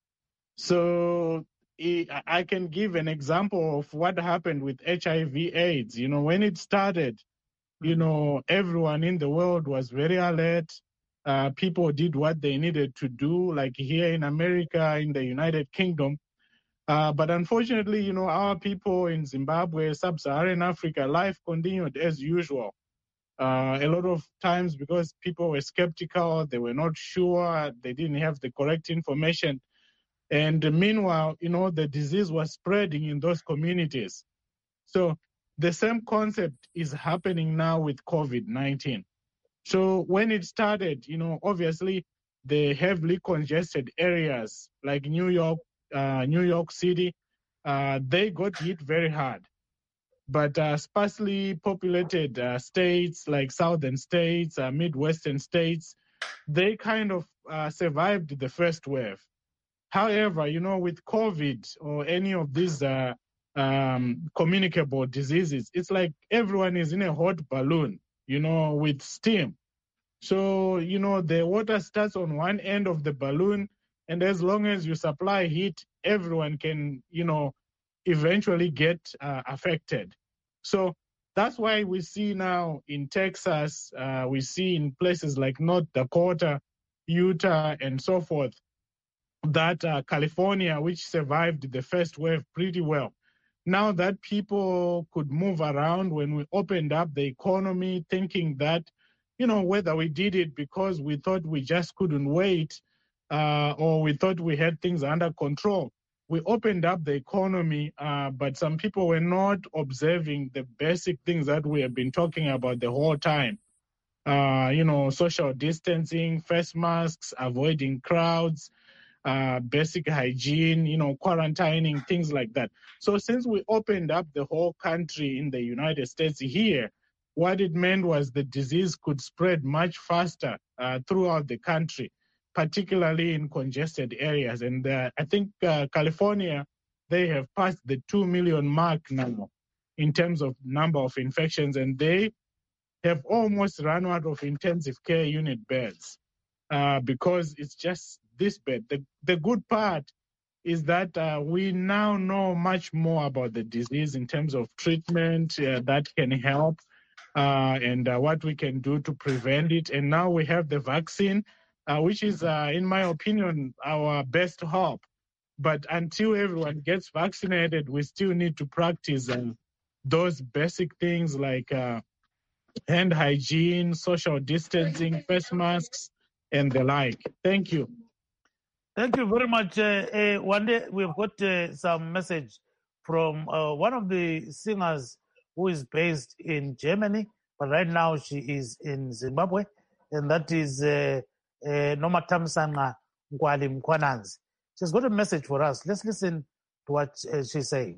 So I can give an example of what happened with HIV/AIDS. When it started, everyone in the world was very alert. People did what they needed to do, like here in America, in the United Kingdom. But unfortunately, our people in Zimbabwe, sub-Saharan Africa, life continued as usual. A lot of times because people were skeptical, they were not sure, they didn't have the correct information. And meanwhile, the disease was spreading in those communities. So the same concept is happening now with COVID-19. So when it started, obviously the heavily congested areas like New York City, they got hit very hard. But sparsely populated states like southern states, Midwestern states, they kind of survived the first wave. However, with COVID or any of these communicable diseases, it's like everyone is in a hot balloon, with steam. So, the water starts on one end of the balloon, and as long as you supply heat, everyone can, eventually get affected. So that's why we see now in Texas, we see in places like North Dakota, Utah, and so forth, that California, which survived the first wave pretty well. Now that people could move around when we opened up the economy, thinking that, whether we did it because we thought we just couldn't wait or we thought we had things under control. We opened up the economy, but some people were not observing the basic things that we have been talking about the whole time. Social distancing, face masks, avoiding crowds, basic hygiene, quarantining, things like that. So since we opened up the whole country in the United States here, what it meant was the disease could spread much faster throughout the country, particularly in congested areas. And I think California, they have passed the 2 million mark now in terms of number of infections, and they have almost run out of intensive care unit beds because it's just this bad. The good part is that we now know much more about the disease in terms of treatment that can help and what we can do to prevent it. And now we have the vaccine, which is, in my opinion, our best hope. But until everyone gets vaccinated, we still need to practice those basic things like hand hygiene, social distancing, face masks, and the like. Thank you. Thank you very much. One day we've got some message from one of the singers who is based in Germany, but right now she is in Zimbabwe, and that is Nomatamsanga Nkwali Mkwananzi. She's got a message for us. Let's listen to what she's saying.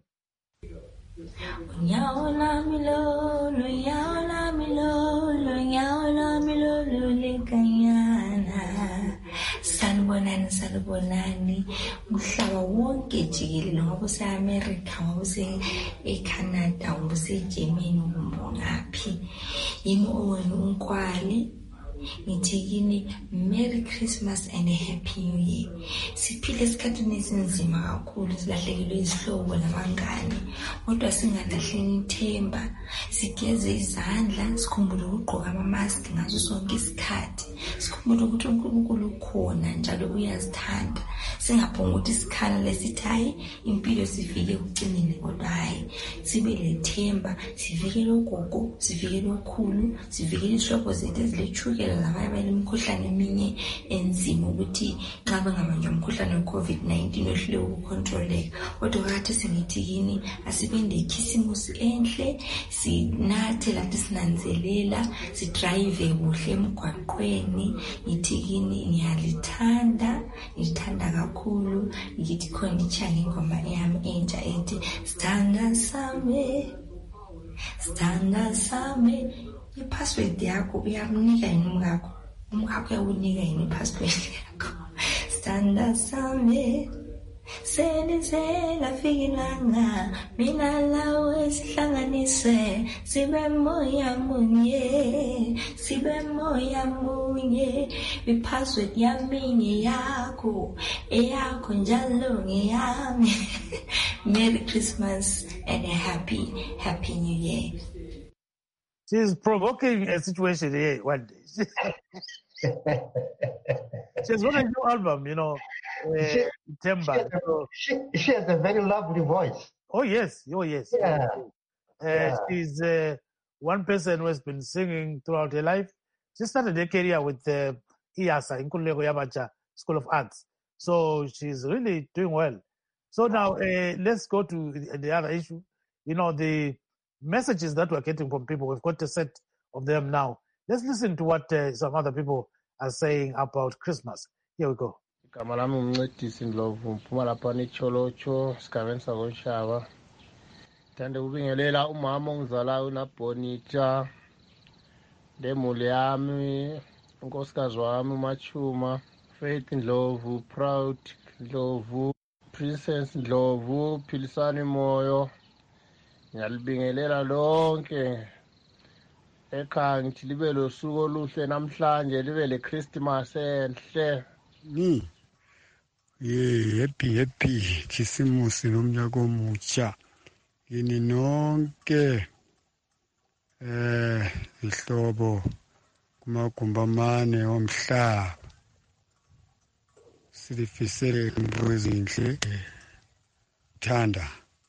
Sanibonani umhlaba wonke jikelele ngoba use-America, ngoba use-Canada, ngoba use-Germany, ngaphi yimi owenu uNkwali. Ngithi kini Merry Christmas and a Happy New Year. Siphile esikhathini esinzima kakhulu, silahlekelwe izihlobo nabangani, kodwa singalahleni ithemba, sigeze izandla, sikhumbule ukugqoka ama-mask ngaso sonke isikhathi, sikhumbule ukuthi uNkulunkulu ukhona njalo uyazithanda, singaphongi ukuthi isikhala lesithi hayi impilo sifike ekucineni, kodwa hayi sibe lethemba, sivikele ugogo, sivikele ukhulu, sivikele izihlobo zethu ezilethukela labanye balemikhuhlane eminye enzima ukuthi nxa bengabanjwa umkhuhlane we-COVID-19 wehlule ukucontroleka. Kodwa kathi singithi yini asibende ikhisimusi enhle, sinathe lathi sinanzelela, sidrive kuhle emgwaqweni. Ngithi yini ngiyalithanda, ngithanda kakhulu. Ngithi khona ichanga ingoma yami entsha ethi Standa same. I-password yakho uyamnika yini umkakho? Umkakho uyawunika yini i-password yakho? Standa same, senizela fikilanga, mina lawe sihlanganise, sibe moya munye, i-password yami ngeyakho, eyakho njalo ngeyami. Merry Christmas and a happy New Year. She's provoking a situation here one day. She's got a new album, Temba. She has a very lovely voice. Oh, yes. Yeah. She's one person who has been singing throughout her life. She started her career with IASA, Nkululeko Yabacha School of Arts. So she's really doing well. So now let's go to the other issue. The messages that we're getting from people, we've got a set of them now. Let's listen to what some other people are saying about Christmas. Here we go. Igama lami umncedisi Ndlovu mphuma lapha eCholocho esigabeni sakoNshaba. Ngithanda ukubingelela umama ongizalayo uNabonita, lemuli yami, unkosikazi wami uMachuma, Faith Ndlovu, Proud Ndlovu, Princess Ndlovu, Philisani Moyo. Ngiyalibingelela lonke ekhaya, ngithi libe losuku oluhle namhlanje, libe le Christmas enhle. Happy Khisimusi nomnyaka omutsha yini nonke ihlobo kumagumbi amane omhlaba. silifisele into ezinhle thanda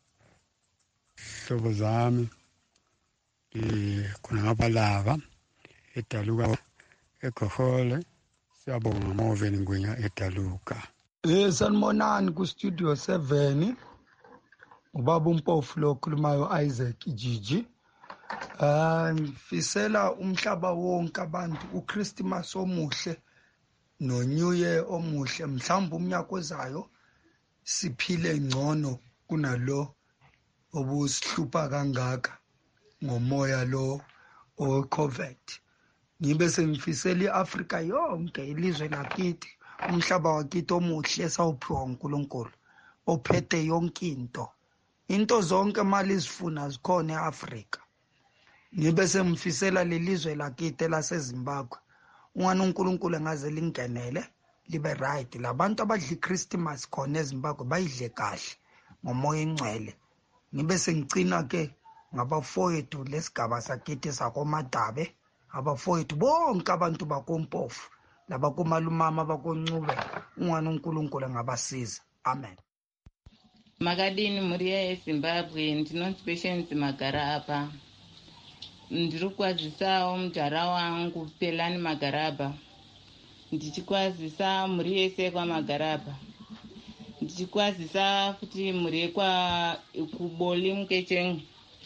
hlobo zami khona ngabalava edaluka eGohole. Siyabonga Moven Ngwenya edaluka. Sanibonani ku studio 7 ubaba uMpofu lo khulumayo Isaac Jiji. Ngifisela umhlaba wonke abantu uChristmas omuhle no New Year omuhle, mhlawumbe umnyaka ozayo siphile ngcono kunalo obusihlupa kangaka ngomoya lo oCovid. Ngibe sengifisela iAfrika yonke ilizwe lakithi umhlaba wakithi omuhle esawuphiwa uNkulunkulu ophethe yonke into zonke mali zifuna zikhona eAfrika. Ngibe sengifisela lelizwe lakithi laseZimbabwe ungani uNkulunkulu engaze lingenele libe right, labantu abadla iChristmas khona eZimbabwe bayidle kahle ngomoya engcwele. Ngibe sengicina ke ngabafowethu lesigaba sakithi sakoMadabe, abafowethu bonke abantu bakoMpofu labakomalumama bakoNcube, ungani uNkulunkulu ngabasiza. Amen. Makadini muri yeZimbabwe, ndinonzi Patience Magara apa. Ndiri kwazisawo mujara wangu Pelani Magaraba, ndichikwazisa mhuri yese kwaMagaraba, ndichikwazisa futi mhuri yekwa kuboli mukecheng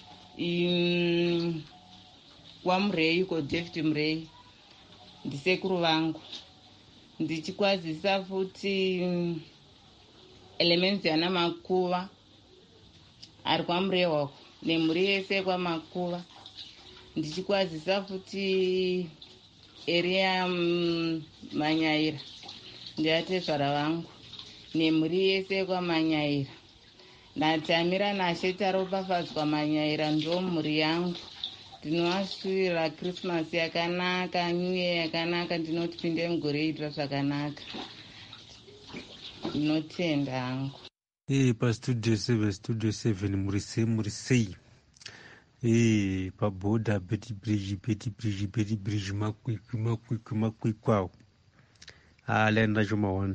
kwaMurei ko David Murei ndisekuru vangu, ndichikwazisa futi Elements ana Makuva ari kwaMurei wako nemhuri yese kwaMakuva, ndichikwazisa futi Eria Manyaira ndiatezvara vangu nemhuri yese kwaManyaira. Natamira Nashe ropafadzwa Manyaira ndo mhuri yangu. Ndinovashuvira Christmas yakanaka, New Year yakanaka, ndinoti pinde mugore iitwa zvakanaka. Ndinotenda hangu. Pastudio 7 muri sei paboda beti bridge makwikwi kwawo alaenda choma 1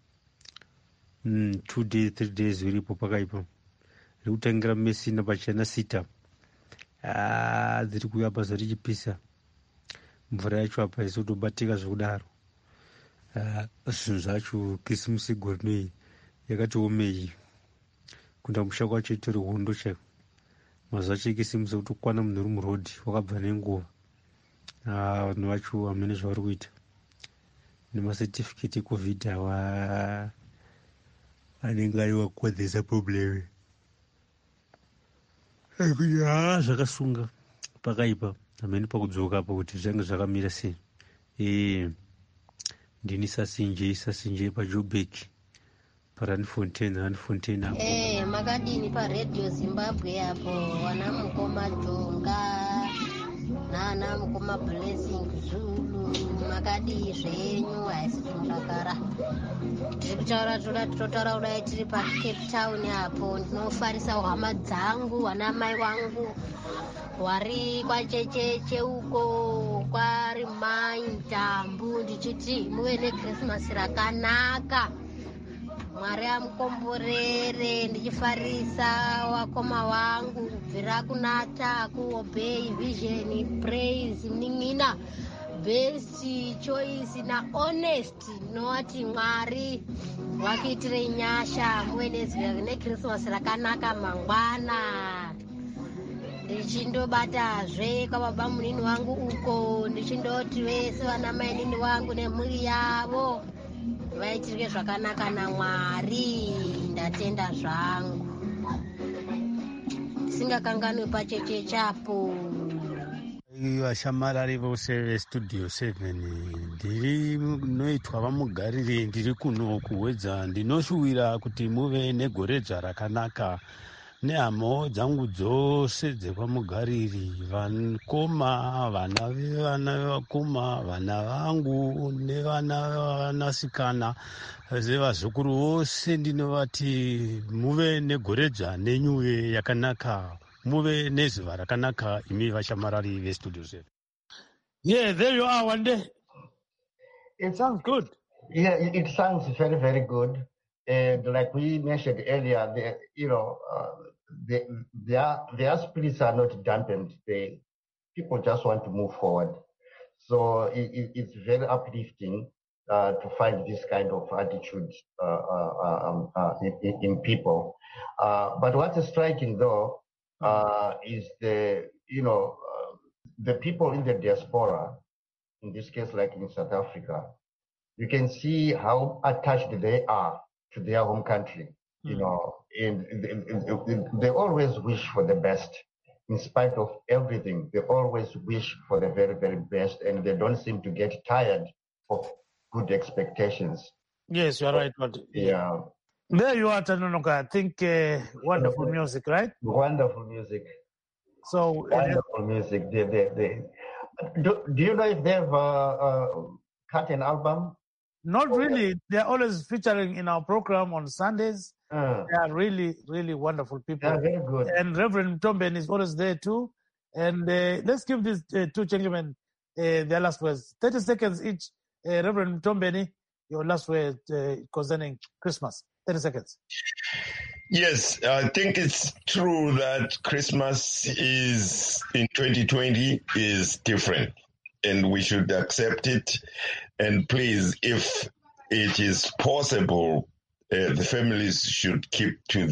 2 days 3 days viripo pakaipa rikutangira mesina pachena sita dziri kuuya basa richipisa, mvura yacho apa isotobatika zvekudaro. Zvinhu zvacho Christmas gore nei yakati omei kunda musha kwacho itori hondo chaiko. Mazuva acho ekisimusa kutokwana munhu uri murodhi wakabva nenguva. Vanhu vacho hamene zvavari kuita nemasertificate eCovid anenge ari wakukwadzisa probleme zvakasunga pakaipa hamene pakudzoka apa kuti zvange zvakamira sei. Ndini sasinje paJoburg Randfontein apo. Makadini paRadio Zimbabwe apo wana mukoma Jonga nana mukoma Blessing Zulu, makadi zvenyu haisizvimudakara. Tiri kutaura kudai tiri paCape Town apo. Ndinofarisa hama dzangu wana mai wangu wari kwachecheche uko kwari Maintambu, ndichiti muve neChristmas rakanaka, Mwari amukomborere. Ndichifarisa wakoma wangu kubvira kunata kuobey vision praise nin'ina best choice na honest. Ndinoti Mwari wakuitire nyasha, muve neChristmas rakanaka mangwana. Ndichindobatazve kwababa munini wangu uko, ndichindoti vese vana mainini wangu nemhuri yavo vaitirwe zvakanaka naMwari. Ndatenda zvangu ndisingakanganwi pacheche chapo. Vashamarari vose veStudio 7 ndiri noitwa vamugarire, ndiri kuno kuwedza. Ndinoshuwira kuti muve negoredzva rakanaka nehamo dzangu dzose dzepamugariri, vakoma, vana vevana vevakoma, vana vangu nevana vevanasikana, vazukuru vose. Ndinovati muve negoredzva nenyuwe yakanaka, muve nezuva rakanaka imi vashamarari veStudio 7. Yeah, there you are one day. It sounds good. Yeah, it sounds very, very good. And like we mentioned earlier, their spirits are not dampened. People just want to move forward. So it's very uplifting to find this kind of attitude in people. But what is striking though is the people in the diaspora, in this case, like in South Africa, you can see how attached they are to their home country, and they always wish for the best. In spite of everything, they always wish for the very, very best, and they don't seem to get tired of good expectations. Yes, you're right. But yeah. There you are, Tanonoka. I think wonderful music, right? Wonderful music. So wonderful music. Do you know if they have cut an album? Not really. They're always featuring in our program on Sundays. They are really, really wonderful people. They're very good. And Reverend Tomben is always there too. And let's give these two gentlemen their last words. 30 seconds each. Reverend Tombeni, your last word concerning Christmas. 30 seconds. Yes, I think it's true that Christmas is in 2020 is different, and we should accept it. And please, if it is possible, the families should keep to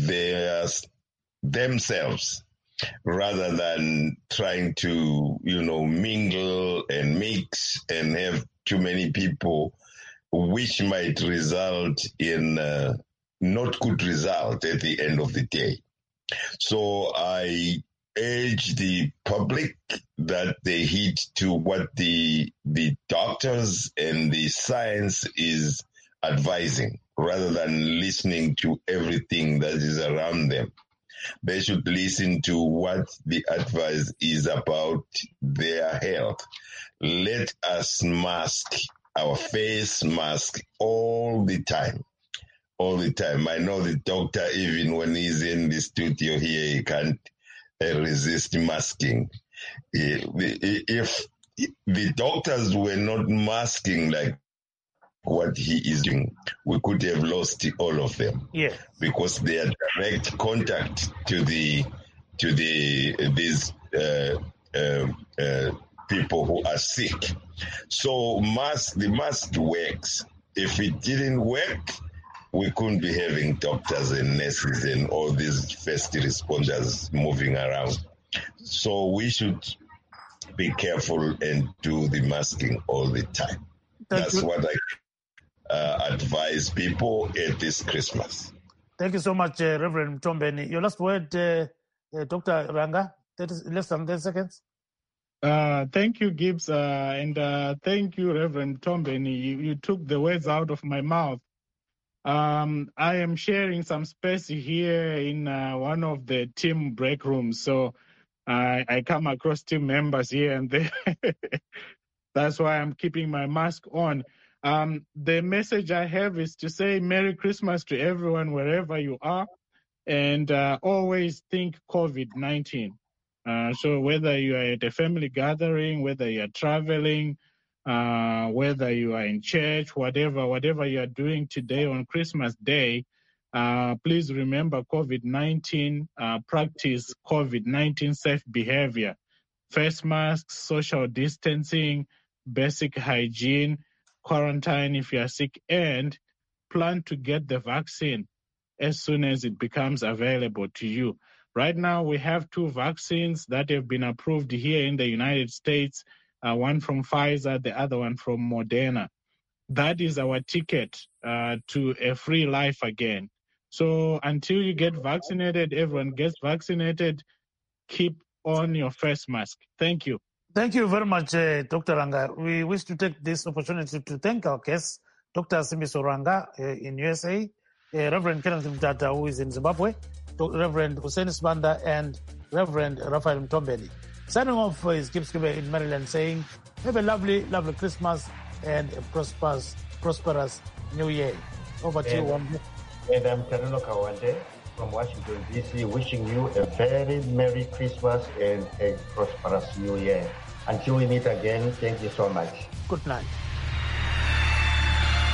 themselves rather than trying to, mingle and mix and have too many people, which might result in not good result at the end of the day. So I urge the public that they heed to what the doctors and the science is advising, rather than listening to everything that is around them. They should listen to what the advice is about their health. Let us mask our face mask all the time. All the time. I know the doctor, even when he's in the studio here, he can't resist masking. If the doctors were not masking like what he is doing, we could have lost all of them. Yeah. Because they are direct contact to these people who are sick. So the mask works. If it didn't work, we couldn't be having doctors and nurses and all these first responders moving around. So we should be careful and do the masking all the time. That's what I advise people at this Christmas. Thank you so much, Reverend Tombeni. Your last word, Dr. Ranga, less than 10 seconds. Thank you, Gibbs, and thank you, Reverend Tombeni. You took the words out of my mouth. I am sharing some space here in one of the team break rooms, so I come across team members here and there. That's why I'm keeping my mask on. The message I have is to say Merry Christmas to everyone wherever you are, and always think COVID-19. So whether you are at a family gathering, whether you are traveling, whether you are in church, whatever you are doing today on Christmas Day, please remember COVID-19, practice COVID-19 safe behavior, face masks, social distancing, basic hygiene, quarantine if you are sick, and plan to get the vaccine as soon as it becomes available to you. Right now, we have 2 vaccines that have been approved here in the United States, one from Pfizer, the other one from Moderna. That is our ticket to a free life again. So until you get vaccinated, everyone gets vaccinated, keep on your face mask. Thank you. Thank you very much, Dr. Ranga. We wish to take this opportunity to thank our guests, Dr. Simiso Ranga in USA, Reverend Kenneth Mtata, who is in Zimbabwe, Reverend Hussein Sibanda, and Reverend Raphael Mtombeni. Signing off is Gibbs Kibe in Maryland saying, have a lovely, lovely Christmas and a prosperous New Year. Over to you, Wambu. And I'm Taruno Kawande from Washington, D.C., wishing you a very Merry Christmas and a prosperous New Year. Until we meet again, thank you so much. Good night.